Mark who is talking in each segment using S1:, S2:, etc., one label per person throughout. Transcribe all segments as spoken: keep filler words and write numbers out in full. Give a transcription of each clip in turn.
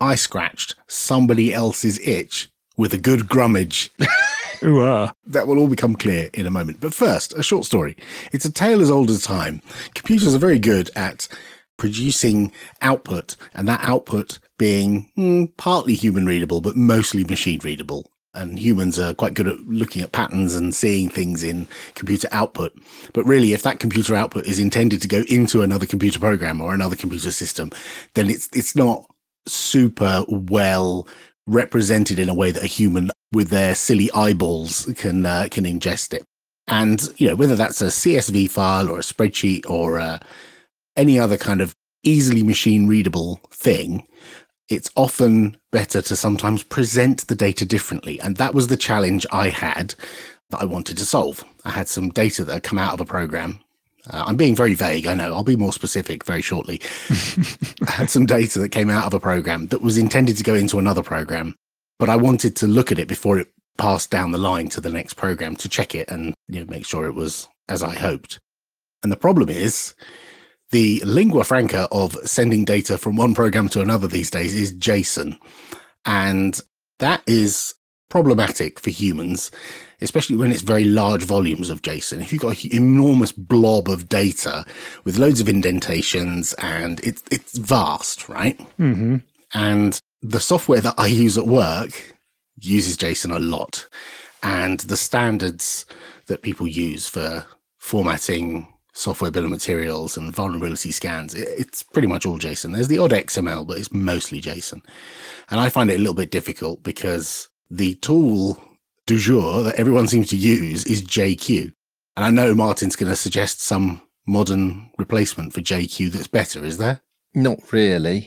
S1: I scratched somebody else's itch with a good grummage.
S2: Ooh, uh.
S1: That will all become clear in a moment. But first, a short story. It's a tale as old as time. Computers are very good at producing output, and that output being hmm, partly human readable, but mostly machine readable. And humans are quite good at looking at patterns and seeing things in computer output. But really, if that computer output is intended to go into another computer program or another computer system, then it's it's not super well represented in a way that a human with their silly eyeballs can uh, can ingest it. And, you know, whether that's a C S V file or a spreadsheet or uh, any other kind of easily machine readable thing, it's often better to sometimes present the data differently. And that was the challenge I had that I wanted to solve. I had some data that had come out of a program. Uh, I'm being very vague, I know. I'll be more specific very shortly. I had some data that came out of a program that was intended to go into another program, but I wanted to look at it before it passed down the line to the next program to check it and, you know, make sure it was as I hoped. And the problem is, the lingua franca of sending data from one program to another these days is JSON. And that is problematic for humans, especially when it's very large volumes of JSON. If you've got an enormous blob of data with loads of indentations and it's, it's vast, right?
S2: Mm-hmm.
S1: And the software that I use at work uses JSON a lot. And the standards that people use for formatting software bill of materials and vulnerability scans, it's pretty much all JSON. There's the odd X M L, but it's mostly JSON. And I find it a little bit difficult because the tool du jour that everyone seems to use is J Q. And I know Martin's going to suggest some modern replacement for J Q that's better, is there?
S3: Not really.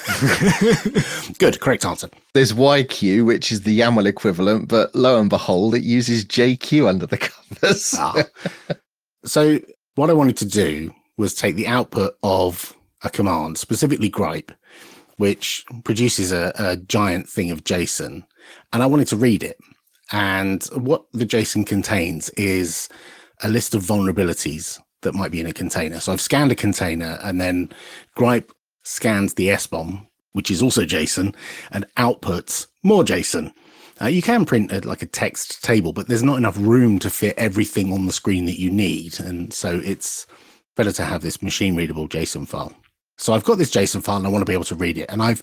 S1: Good, correct answer.
S3: There's Y Q, which is the YAML equivalent, but lo and behold, it uses J Q under the covers.
S1: ah. So what I wanted to do was take the output of a command, specifically gripe, which produces a, a giant thing of JSON, and I wanted to read it. And what the JSON contains is a list of vulnerabilities that might be in a container. So I've scanned a container, and then gripe scans the S BOM, which is also JSON, and outputs more JSON. Uh, you can print a, like a text table, but there's not enough room to fit everything on the screen that you need. And so it's better to have this machine readable JSON file. So I've got this JSON file and I want to be able to read it. And I've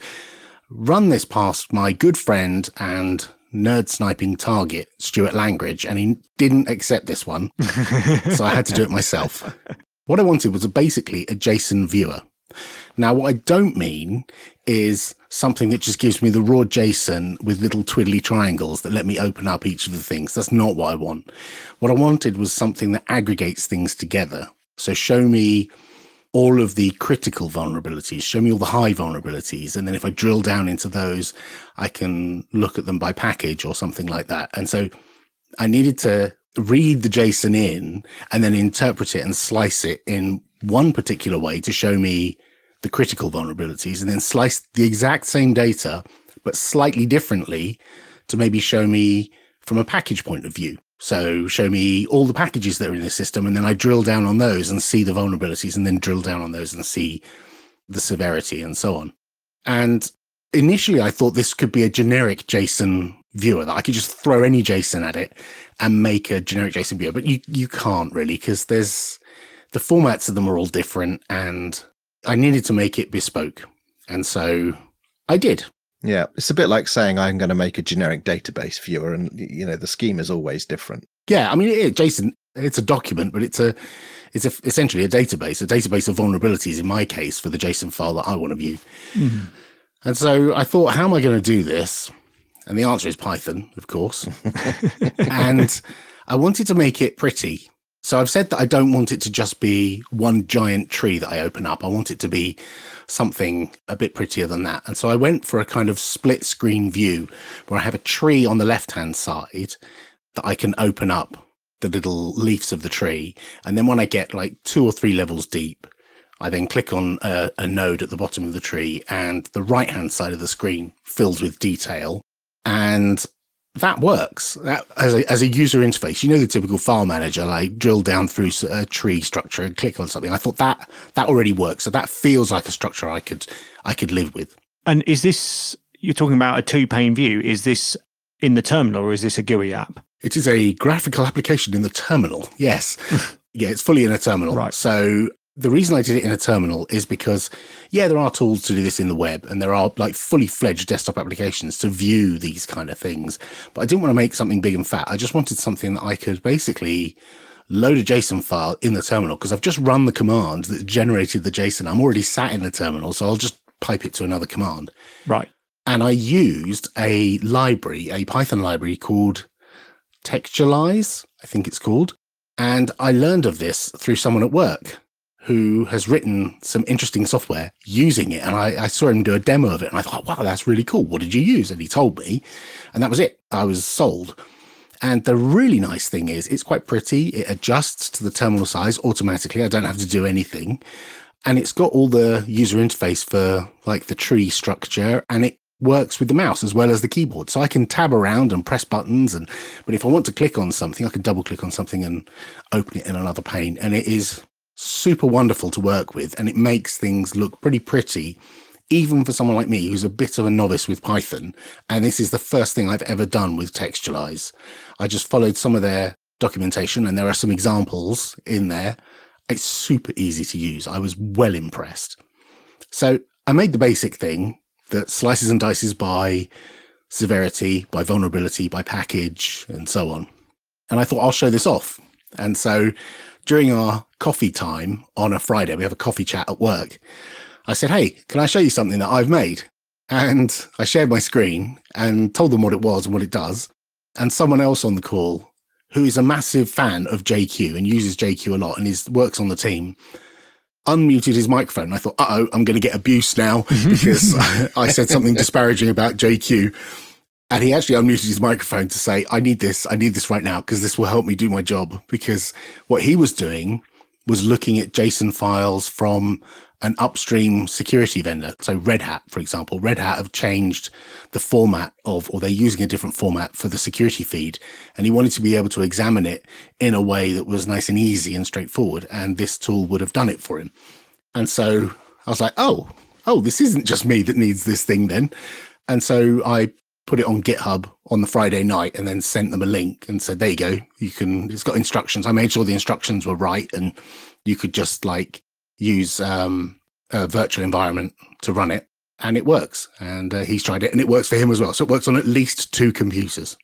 S1: run this past my good friend and nerd sniping target, Stuart Langridge, and he didn't accept this one. So I had to do it myself. What I wanted was a, basically a JSON viewer. Now, what I don't mean is something that just gives me the raw JSON with little twiddly triangles that let me open up each of the things. That's not what I want. What I wanted was something that aggregates things together. So show me all of the critical vulnerabilities, show me all the high vulnerabilities. And then if I drill down into those, I can look at them by package or something like that. And so I needed to read the JSON in and then interpret it and slice it in one particular way to show me the critical vulnerabilities, and then slice the exact same data, but slightly differently to maybe show me from a package point of view. So show me all the packages that are in the system, and then I drill down on those and see the vulnerabilities, and then drill down on those and see the severity and so on. And initially I thought this could be a generic JSON viewer, that I could just throw any JSON at it and make a generic JSON viewer, but you, you can't really, because there's the formats of them are all different, and I needed to make it bespoke. And so I did.
S3: Yeah, it's a bit like saying I'm going to make a generic database viewer, and you know the scheme is always different.
S1: Yeah, I mean, it, JSON, it's a document, but it's a it's a, essentially a database, a database of vulnerabilities in my case for the JSON file that I want to view. Mm-hmm. And so I thought, how am I going to do this? And the answer is Python, of course. And I wanted to make it pretty. So I've said that I don't want it to just be one giant tree that I open up. I want it to be something a bit prettier than that. And so I went for a kind of split screen view where I have a tree on the left-hand side that I can open up the little leaves of the tree. And then when I get like two or three levels deep, I then click on a, a node at the bottom of the tree, and the right-hand side of the screen fills with detail. And that works that, as a, as a user interface. You know, the typical file manager, like drill down through a tree structure and click on something. I thought that that already works. So that feels like a structure I could I could live with.
S2: And is this you're talking about a two-pane view. Is this in the terminal or is this a G U I app?
S1: It is a graphical application in the terminal. Yes. Yeah, it's fully in a terminal.
S2: Right.
S1: So the reason I did it in a terminal is because, yeah, there are tools to do this in the web, and there are like fully fledged desktop applications to view these kind of things. But I didn't want to make something big and fat. I just wanted something that I could basically load a JSON file in the terminal, because I've just run the command that generated the JSON. I'm already sat in the terminal, so I'll just pipe it to another command.
S2: Right.
S1: And I used a library, a Python library called Textualize, I think it's called. And I learned of this through someone at work who has written some interesting software using it. And I, I saw him do a demo of it, and I thought, wow, that's really cool. What did you use? And he told me, and that was it. I was sold. And the really nice thing is it's quite pretty. It adjusts to the terminal size automatically. I don't have to do anything. And it's got all the user interface for like the tree structure, and it works with the mouse as well as the keyboard. So I can tab around and press buttons. And but if I want to click on something, I can double click on something and open it in another pane. And it is super wonderful to work with. And it makes things look pretty pretty, even for someone like me who's a bit of a novice with Python. And this is the first thing I've ever done with Textualize. I just followed some of their documentation, and there are some examples in there. It's super easy to use. I was well impressed. So I made the basic thing that slices and dices by severity, by vulnerability, by package, and so on. And I thought, I'll show this off. And so during our coffee time on a Friday, we have a coffee chat at work. I said, hey, can I show you something that I've made? And I shared my screen and told them what it was and what it does. And someone else on the call, who is a massive fan of J Q and uses J Q a lot and is works on the team, unmuted his microphone. I thought, uh-oh, I'm going to get abuse now because I said something disparaging about J Q. And he actually unmuted his microphone to say, I need this. I need this right now because this will help me do my job. Because what he was doing was looking at JSON files from an upstream security vendor. So Red Hat, for example, Red Hat have changed the format of, or they're using a different format for the security feed. And he wanted to be able to examine it in a way that was nice and easy and straightforward. And this tool would have done it for him. And so I was like, oh, oh, this isn't just me that needs this thing then. And so I put it on GitHub on the Friday night and then sent them a link and said, there you go. You can, it's got instructions. I made sure the instructions were right. And you could just like use um, a virtual environment to run it, and it works. And uh, he's tried it, and it works for him as well. So it works on at least two computers.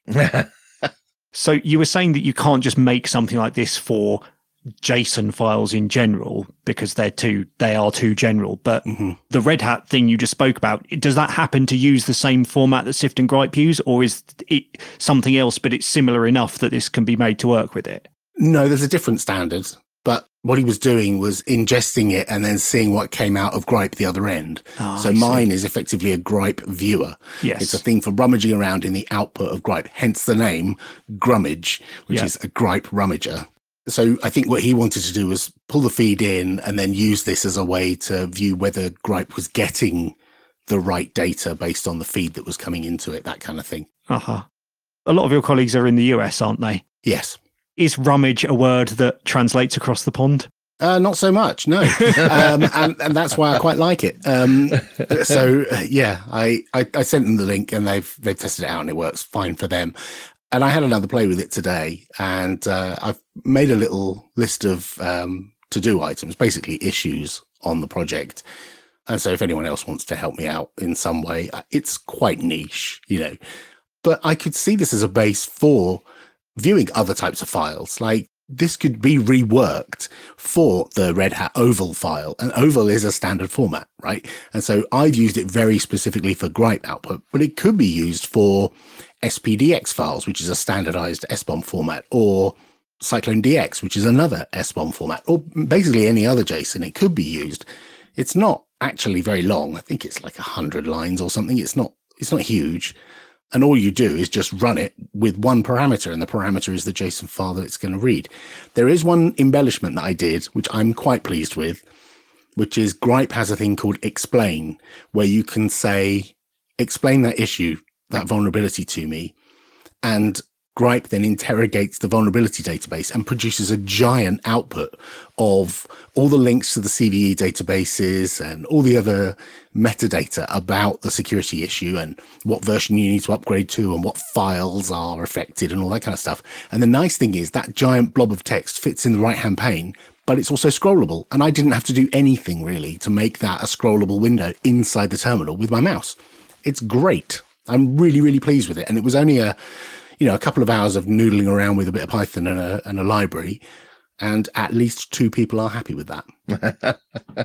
S2: So you were saying that you can't just make something like this for JSON files in general because they're too they are too general. But mm-hmm. the Red Hat thing you just spoke about, does that happen to use the same format that Sift and Gripe use, or is it something else but it's similar enough that this can be made to work with it?
S1: No, there's a different standard. But what he was doing was ingesting it and then seeing what came out of Gripe the other end. Oh, so mine is effectively a Gripe viewer.
S2: Yes.
S1: It's a thing for rummaging around in the output of Gripe, hence the name Grummage, which yeah. is a Gripe rummager. So I think what he wanted to do was pull the feed in and then use this as a way to view whether Gripe was getting the right data based on the feed that was coming into it, that kind of thing.
S2: Uh-huh. A lot of your colleagues are in the U S, aren't they?
S1: Yes.
S2: Is rummage a word that translates across the pond?
S1: Uh, not so much, no. um, and, and that's why I quite like it. Um, so, uh, yeah, I, I, I sent them the link and they've they've tested it out and it works fine for them. And I had another play with it today, and uh, I've made a little list of um, to-do items, basically issues on the project. And so if anyone else wants to help me out in some way, it's quite niche, you know. But I could see this as a base for viewing other types of files. Like this could be reworked for the Red Hat Oval file, and Oval is a standard format, right? And so I've used it very specifically for Gripe output, but it could be used for S P D X files, which is a standardized S B O M format, or Cyclone D X, which is another S B O M format, or basically any other JSON. It could be used. It's not actually very long. I think it's like a hundred lines or something. It's not, it's not huge. And all you do is just run it with one parameter, and the parameter is the JSON file that it's going to read. There is one embellishment that I did, which I'm quite pleased with, which is Gripe has a thing called explain, where you can say, explain that issue, that vulnerability to me. And Gripe then interrogates the vulnerability database and produces a giant output of all the links to the C V E databases and all the other metadata about the security issue and what version you need to upgrade to and what files are affected and all that kind of stuff. And the nice thing is that giant blob of text fits in the right-hand pane, but it's also scrollable. And I didn't have to do anything really to make that a scrollable window inside the terminal with my mouse. It's great. I'm really, really pleased with it. And it was only a, you know, a couple of hours of noodling around with a bit of Python and a, and a library. And at least two people are happy with that.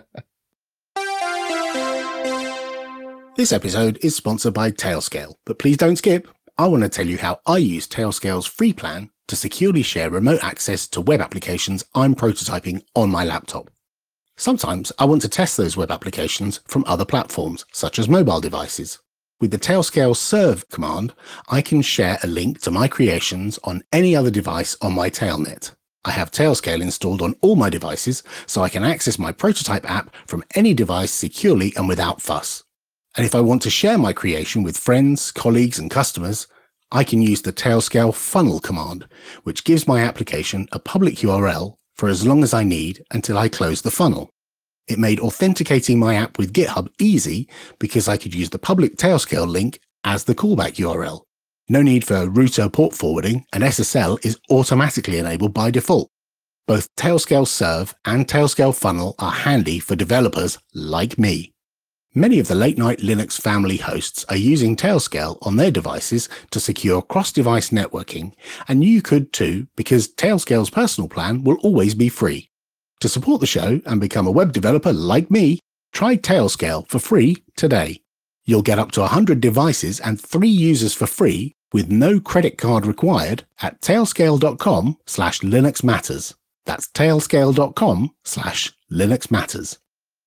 S1: This episode is sponsored by Tailscale, but please don't skip. I want to tell you how I use Tailscale's free plan to securely share remote access to web applications I'm prototyping on my laptop. Sometimes I want to test those web applications from other platforms, such as mobile devices. With the Tailscale serve command, I can share a link to my creations on any other device on my Tailnet. I have Tailscale installed on all my devices, so I can access my prototype app from any device securely and without fuss. And if I want to share my creation with friends, colleagues, and customers, I can use the Tailscale funnel command, which gives my application a public U R L for as long as I need until I close the funnel. It made authenticating my app with GitHub easy because I could use the public Tailscale link as the callback U R L. No need for router port forwarding, and S S L is automatically enabled by default. Both Tailscale Serve and Tailscale Funnel are handy for developers like me. Many of the late-night Linux family hosts are using Tailscale on their devices to secure cross-device networking, and you could too, because Tailscale's personal plan will always be free. To support the show and become a web developer like me, try Tailscale for free today. You'll get up to one hundred devices and three users for free with no credit card required at tailscale.com slash Linux Matters. That's tailscale.com slash Linux Matters.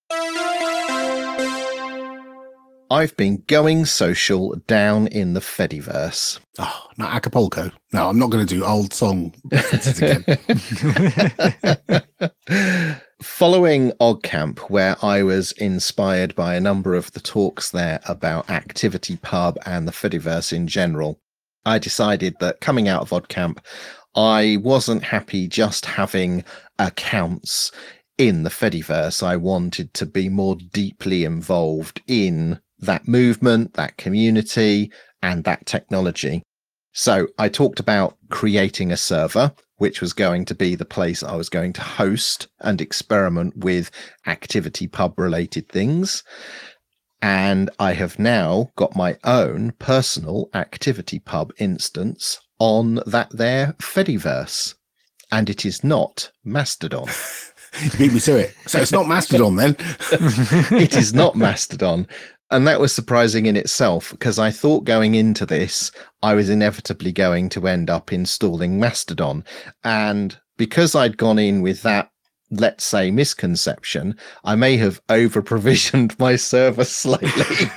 S3: I've been going social down in the Fediverse.
S1: Oh, not Acapulco. No, I'm not going to do old song references again.
S3: Following OggCamp, where I was inspired by a number of the talks there about ActivityPub and the Fediverse in general, I decided that coming out of OggCamp, I wasn't happy just having accounts in the Fediverse. I wanted to be more deeply involved in that movement, that community, and that technology. So I talked about creating a server, which was going to be the place I was going to host and experiment with ActivityPub related things. And I have now got my own personal ActivityPub instance on that there Fediverse. And it is not Mastodon.
S1: You beat me to it. So it's not Mastodon then.
S3: It is not Mastodon. And that was surprising in itself, because I thought going into this, I was inevitably going to end up installing Mastodon. And because I'd gone in with that, let's say, misconception, I may have over-provisioned my server slightly.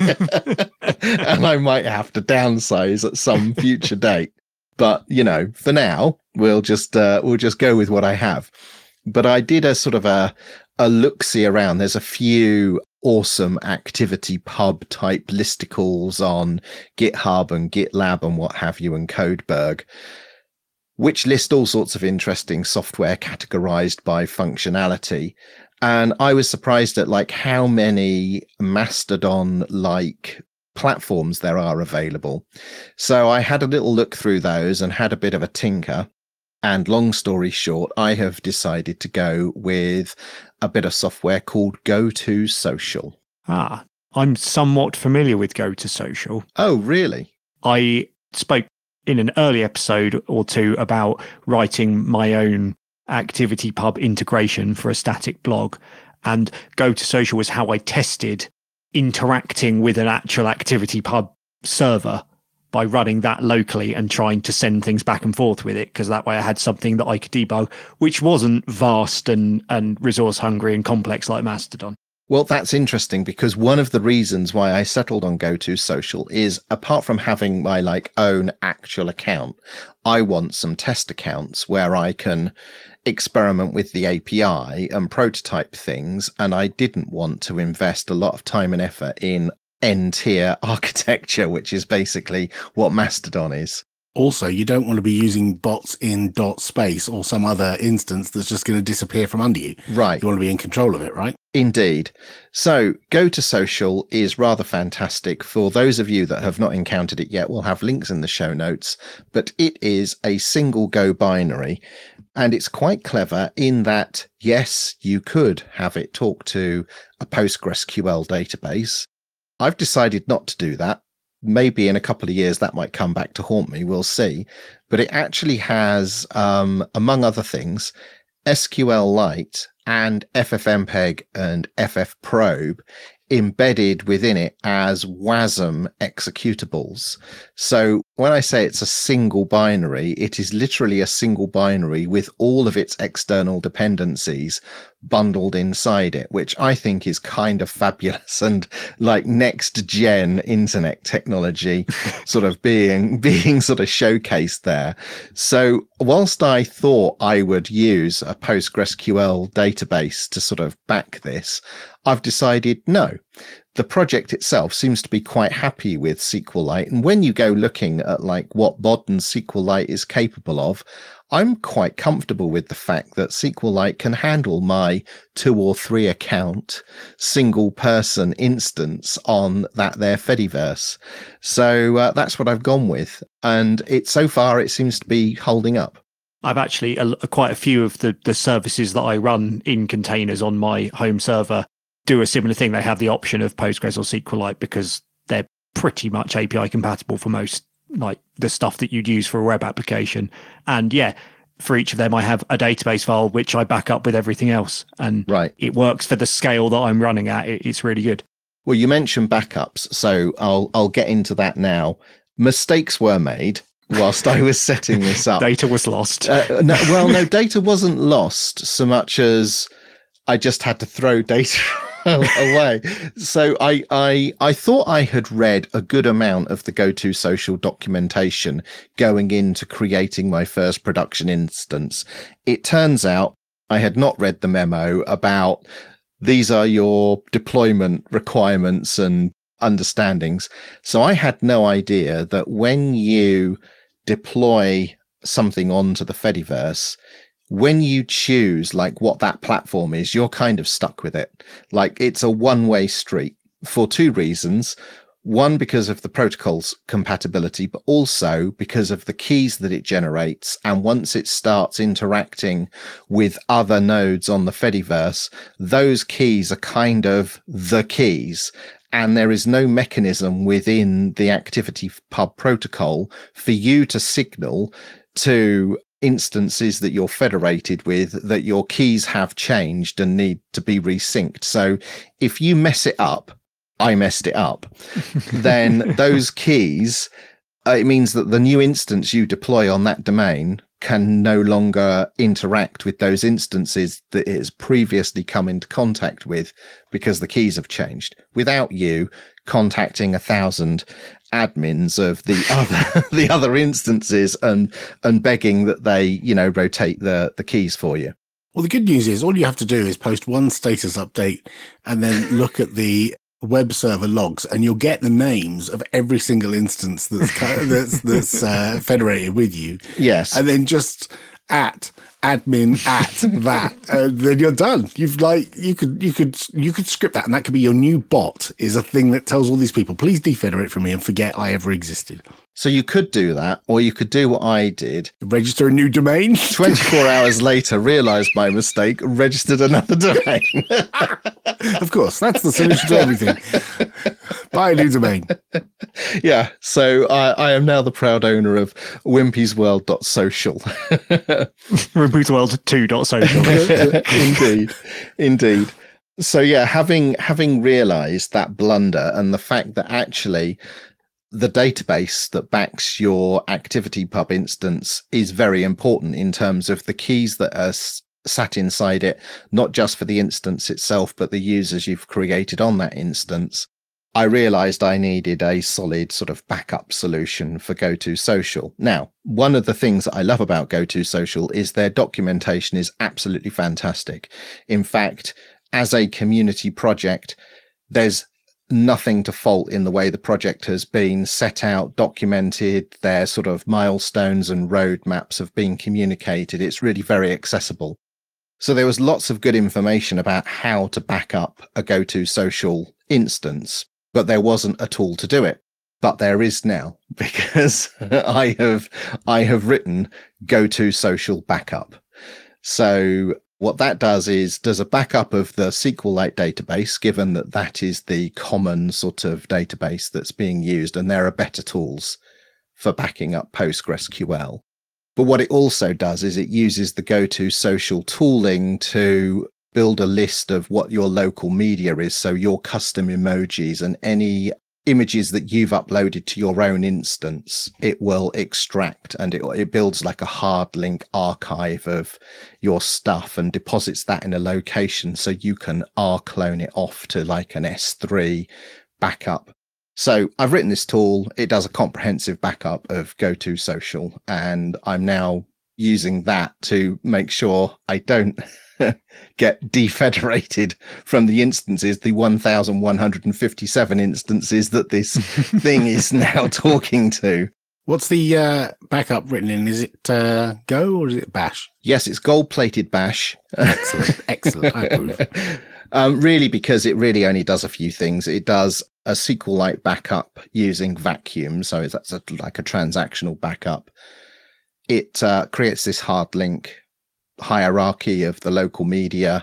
S3: And I might have to downsize at some future date. But, you know, for now, we'll just uh, we'll just go with what I have. But I did a sort of a, a look-see around. There's a few awesome ActivityPub type listicles on GitHub and GitLab and what have you, and Codeberg, which list all sorts of interesting software categorized by functionality. And I was surprised at like how many Mastodon-like platforms there are available. So I had a little look through those and had a bit of a tinker. And long story short, I have decided to go with a bit of software called GoToSocial.
S2: Ah, I'm somewhat familiar with GoToSocial.
S3: Oh, really?
S2: I spoke in an early episode or two about writing my own ActivityPub integration for a static blog. And GoToSocial was how I tested interacting with an actual ActivityPub server by running that locally and trying to send things back and forth with it, because that way I had something that I could debug, which wasn't vast and, and resource hungry and complex like Mastodon.
S3: Well, that's interesting, because one of the reasons why I settled on GoToSocial is, apart from having my like own actual account, I want some test accounts where I can experiment with the A P I and prototype things. And I didn't want to invest a lot of time and effort in N-tier architecture, which is basically what Mastodon is.
S1: Also, you don't want to be using bots in dot space or some other instance that's just going to disappear from under you.
S3: Right.
S1: You want to be in control of it, right?
S3: Indeed. So GoToSocial is rather fantastic. For those of you that have not encountered it yet, we'll have links in the show notes, but it is a single Go binary. And it's quite clever in that, yes, you could have it talk to a PostgreSQL database. I've decided not to do that. Maybe in a couple of years that might come back to haunt me. We'll see. But it actually has, um, among other things, SQLite and FFmpeg and FFprobe embedded within it as WASM executables. So when I say it's a single binary, it is literally a single binary with all of its external dependencies bundled inside it, which I think is kind of fabulous and like next gen internet technology sort of being being sort of showcased there. So whilst I thought I would use a PostgreSQL database to sort of back this, I've decided no. The project itself seems to be quite happy with SQLite. And when you go looking at like what modern SQLite is capable of, I'm quite comfortable with the fact that SQLite can handle my two or three account single person instance on that there Fediverse. So uh, that's what I've gone with. And it so far, it seems to be holding up.
S2: I've actually uh, quite a few of the, the services that I run in containers on my home server do a similar thing. They have the option of Postgres or SQLite because they're pretty much A P I compatible for most, like the stuff that you'd use for a web application. And yeah, for each of them, I have a database file, which I back up with everything else. And
S3: right.
S2: It works for the scale that I'm running at. It, it's really good.
S3: Well, you mentioned backups, so I'll I'll get into that now. Mistakes were made whilst I was setting this up.
S2: Data was lost.
S3: Uh, no, well, no, data wasn't lost so much as I just had to throw data away. So I, I I thought I had read a good amount of the GoToSocial documentation going into creating my first production instance. It turns out I had not read the memo about these are your deployment requirements and understandings. So I had no idea that when you deploy something onto the Fediverse, when you choose like what that platform is, you're kind of stuck with it. Like it's a one-way street for two reasons. One, because of the protocol's compatibility, but also because of the keys that it generates. And once it starts interacting with other nodes on the Fediverse, those keys are kind of the keys. And there is no mechanism within the ActivityPub protocol for you to signal to instances that you're federated with that your keys have changed and need to be resynced. So if you mess it up, I messed it up, then those keys, uh, it means that the new instance you deploy on that domain can no longer interact with those instances that it has previously come into contact with because the keys have changed without you contacting a thousand admins of the other the other instances and and begging that they, you know, rotate the the keys for you.
S1: Well, the good news is all you have to do is post one status update and then look at the web server logs, and you'll get the names of every single instance that's that's, that's uh, federated with you.
S3: Yes,
S1: and then just at admin at that, and then you're done. You've like you could you could you could script that, and that could be your new bot. Is a thing that tells all these people, please defederate from me and forget I ever existed.
S3: So you could do that, or you could do what I did.
S1: Register a new domain.
S3: twenty-four hours later, realised my mistake, registered another domain.
S1: Of course, that's the solution to everything. Buy a new domain.
S3: Yeah, so I, I am now the proud owner of wimpy's world dot social.
S2: wimpy's world two dot social.
S3: Indeed, indeed. So yeah, having having realised that blunder and the fact that actually the database that backs your ActivityPub instance is very important in terms of the keys that are s- sat inside it, not just for the instance itself, but the users you've created on that instance. I realized I needed a solid sort of backup solution for GoToSocial. Now, one of the things that I love about GoToSocial is their documentation is absolutely fantastic. In fact, as a community project, there's nothing to fault in the way the project has been set out, documented, their sort of milestones and roadmaps have been communicated. It's really very accessible. So there was lots of good information about how to back up a GoToSocial instance, but there wasn't a tool to do it. But there is now, because I have I have written GoToSocial Backup. So what that does is does a backup of the SQLite database, given that that is the common sort of database that's being used, and there are better tools for backing up PostgreSQL. But what it also does is it uses the GoToSocial tooling to build a list of what your local media is, so your custom emojis and any images that you've uploaded to your own instance, it will extract, and it, it builds like a hard link archive of your stuff and deposits that in a location so you can R clone it off to like an S three backup. So I've written this tool. It does a comprehensive backup of GoToSocial, and I'm now using that to make sure I don't get defederated from the instances, the one thousand one hundred fifty-seven instances that this thing is now talking to.
S1: What's the uh, backup written in? Is it uh, Go or is it Bash?
S3: Yes, it's gold-plated Bash.
S1: Excellent, excellent. I approve.
S3: Um, really, because it really only does a few things. It does a SQLite backup using vacuum, so that's a, like a transactional backup. It uh, creates this hard link hierarchy of the local media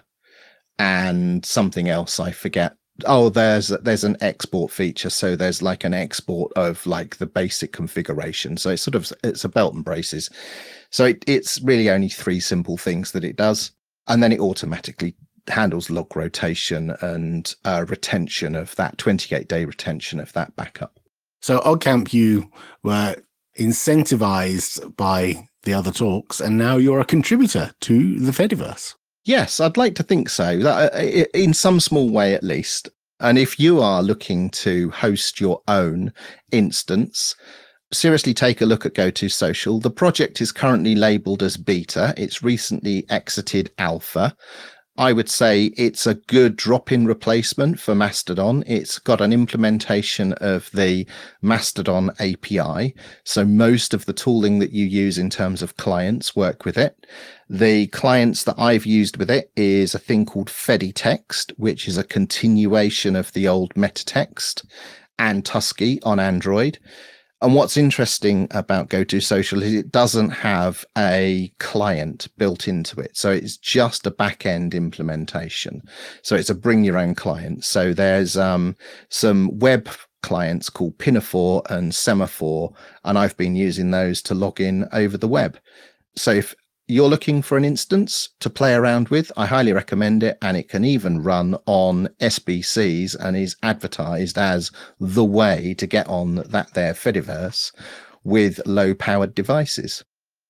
S3: and something else I forget. Oh, there's there's an export feature, so there's like an export of like the basic configuration. So it's sort of it's a belt and braces. So it, it's really only three simple things that it does, and then it automatically handles log rotation and uh, retention of that twenty-eight day retention of that backup.
S1: So OggCamp, you were incentivized by the other talks, and now you're a contributor to the Fediverse.
S3: Yes, I'd like to think so, that, uh, in some small way at least. And if you are looking to host your own instance, seriously take a look at GoToSocial. The project is currently labeled as beta. It's recently exited alpha. I would say it's a good drop-in replacement for Mastodon. It's got an implementation of the Mastodon A P I. So most of the tooling that you use in terms of clients work with it. The clients that I've used with it is a thing called Feditext, which is a continuation of the old MetaText, and Tusky on Android. And what's interesting about GoToSocial is it doesn't have a client built into it. So it's just a back-end implementation. So it's a bring your own client. So there's um, some web clients called Pinafore and Semaphore, and I've been using those to log in over the web. So if you're looking for an instance to play around with, I highly recommend it. And it can even run on S B Cs and is advertised as the way to get on that there Fediverse with low powered devices.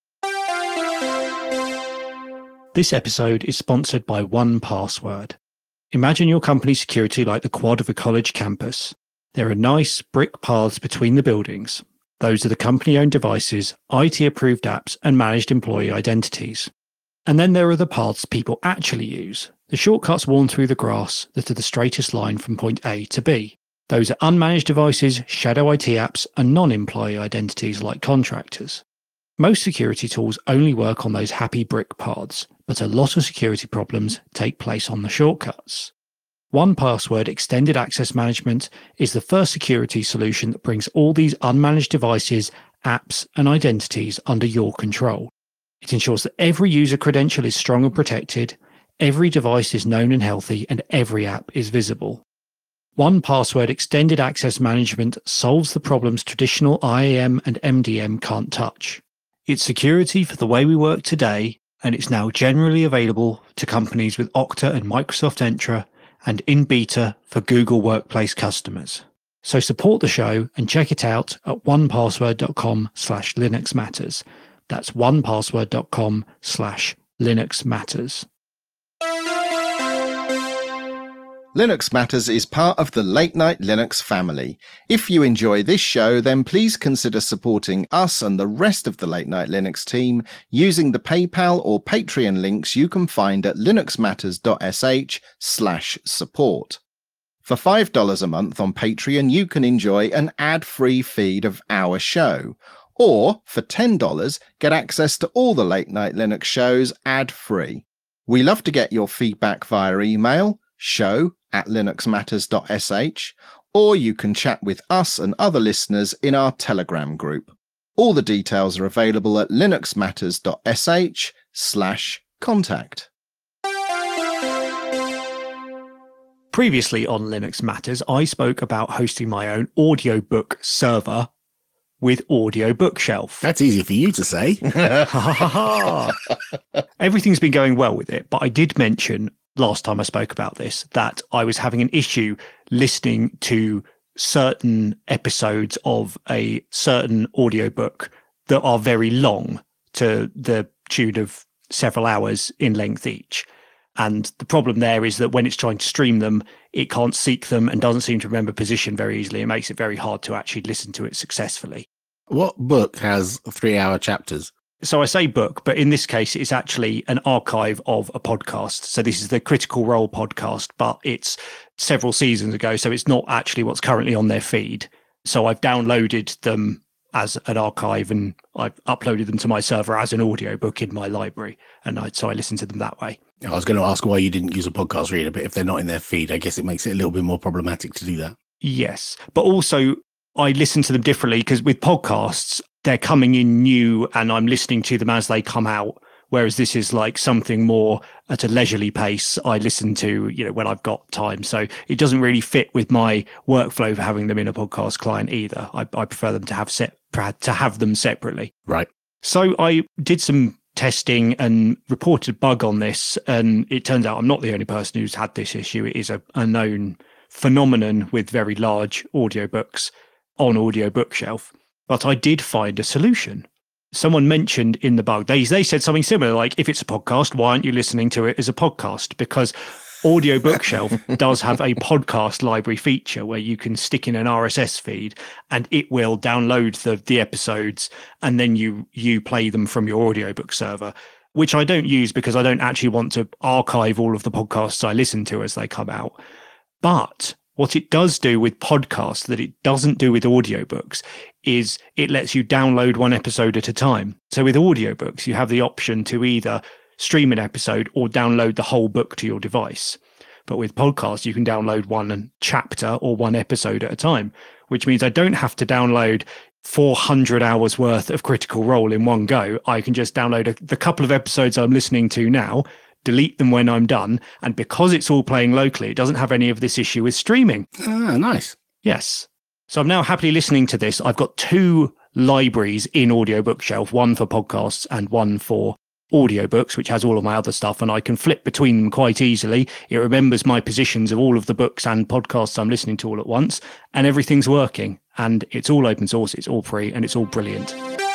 S2: This episode is sponsored by one Password. Imagine your company's security like the quad of a college campus. There are nice brick paths between the buildings. Those are the company-owned devices, I T-approved apps, and managed employee identities. And then there are the paths people actually use, the shortcuts worn through the grass that are the straightest line from point A to B. Those are unmanaged devices, shadow I T apps, and non-employee identities like contractors. Most security tools only work on those happy brick paths, but a lot of security problems take place on the shortcuts. one Password Extended Access Management is the first security solution that brings all these unmanaged devices, apps, and identities under your control. It ensures that every user credential is strong and protected, every device is known and healthy, and every app is visible. one Password Extended Access Management solves the problems traditional I A M and M D M can't touch. It's security for the way we work today, and it's now generally available to companies with Okta and Microsoft Entra, and in beta for Google Workplace customers. So support the show and check it out at onepassword.com slash Linux Matters. That's onepassword.com slash Linux Matters.
S3: Linux Matters is part of the Late Night Linux family. If you enjoy this show, then please consider supporting us and the rest of the Late Night Linux team using the PayPal or Patreon links you can find at linuxmatters.sh slash support. For five dollars a month on Patreon, you can enjoy an ad-free feed of our show. Or, for ten dollars, get access to all the Late Night Linux shows ad-free. We love to get your feedback via email, show at linuxmatters dot s h, or you can chat with us and other listeners in our Telegram group. All the details are available at linuxmatters dot s h slash contact.
S2: Previously on Linux Matters, I spoke about hosting my own audiobook server with Audio Bookshelf.
S1: That's easy for you to say.
S2: Everything's been going well with it, but I did mention last time I spoke about this that I was having an issue listening to certain episodes of a certain audiobook that are very long, to the tune of several hours in length each. And the problem there is that when it's trying to stream them, it can't seek them and doesn't seem to remember position very easily. It makes it very hard to actually listen to it successfully.
S1: What book has three-hour chapters?
S2: So I say book, but in this case, it's actually an archive of a podcast. So this is the Critical Role podcast, but it's several seasons ago. So it's not actually what's currently on their feed. So I've downloaded them as an archive and I've uploaded them to my server as an audiobook in my library. And I, so I listen to them that way.
S1: I was going to ask why you didn't use a podcast reader, but if they're not in their feed, I guess it makes it a little bit more problematic to do that.
S2: Yes. But also I listen to them differently because with podcasts, they're coming in new and I'm listening to them as they come out. Whereas this is like something more at a leisurely pace. I listen to, you know, when I've got time. So it doesn't really fit with my workflow for having them in a podcast client either. I, I prefer them to have set to have them separately.
S1: Right.
S2: So I did some testing and reported a bug on this. And it turns out I'm not the only person who's had this issue. It is a, a known phenomenon with very large audiobooks on Audio Bookshelf. But I did find a solution. Someone mentioned in the bug, they, they said something similar, like, if it's a podcast, why aren't you listening to it as a podcast? Because Audio Bookshelf does have a podcast library feature where you can stick in an R S S feed and it will download the, the episodes and then you you play them from your audiobook server, which I don't use because I don't actually want to archive all of the podcasts I listen to as they come out. But what it does do with podcasts that it doesn't do with audiobooks is it lets you download one episode at a time. So with audiobooks, you have the option to either stream an episode or download the whole book to your device. But with podcasts, you can download one chapter or one episode at a time, which means I don't have to download four hundred hours worth of Critical Role in one go. I can just download a, the couple of episodes I'm listening to now, delete them when I'm done. And because it's all playing locally, it doesn't have any of this issue with streaming.
S1: Ah, nice.
S2: Yes. So I'm now happily listening to this. I've got two libraries in Audio Bookshelf, one for podcasts and one for audiobooks, which has all of my other stuff. And I can flip between them quite easily. It remembers my positions of all of the books and podcasts I'm listening to all at once. And everything's working. And it's all open source. It's all free and it's all brilliant.